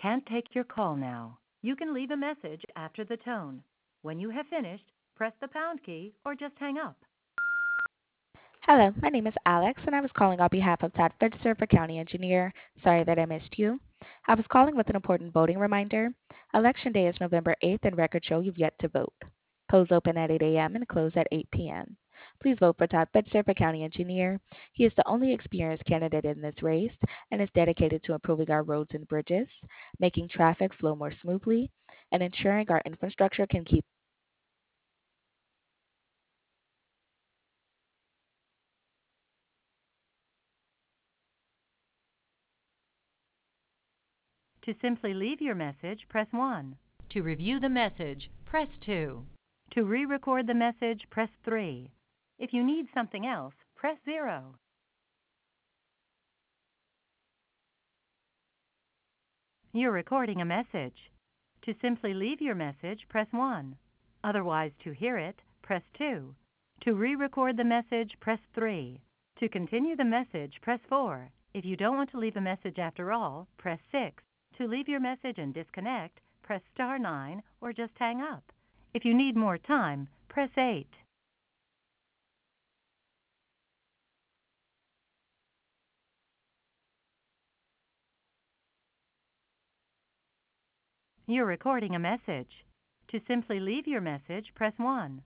can't take your call now. You can leave a message after the tone. When you have finished, press the pound key or just hang up. Hello, my name is Alex, and I was calling on behalf of Todd Fitzer for County Engineer. Sorry that I missed you. I was calling with an important voting reminder. Election Day is November 8th, and records show you've yet to vote. Polls open at 8 a.m. and close at 8 p.m. Please vote for Todd Fitzer for County Engineer. He is the only experienced candidate in this race and is dedicated to improving our roads and bridges, making traffic flow more smoothly, and ensuring our infrastructure can keep. To simply leave your message, press 1. To review the message, press 2. To re-record the message, press 3. If you need something else, press 0. You're recording a message. To simply leave your message, press 1. Otherwise, to hear it, press 2. To re-record the message, press 3. To continue the message, press 4. If you don't want to leave a message after all, press 6. To leave your message and disconnect, press star 9 or just hang up. If you need more time, press 8. You're recording a message. To simply leave your message, press 1.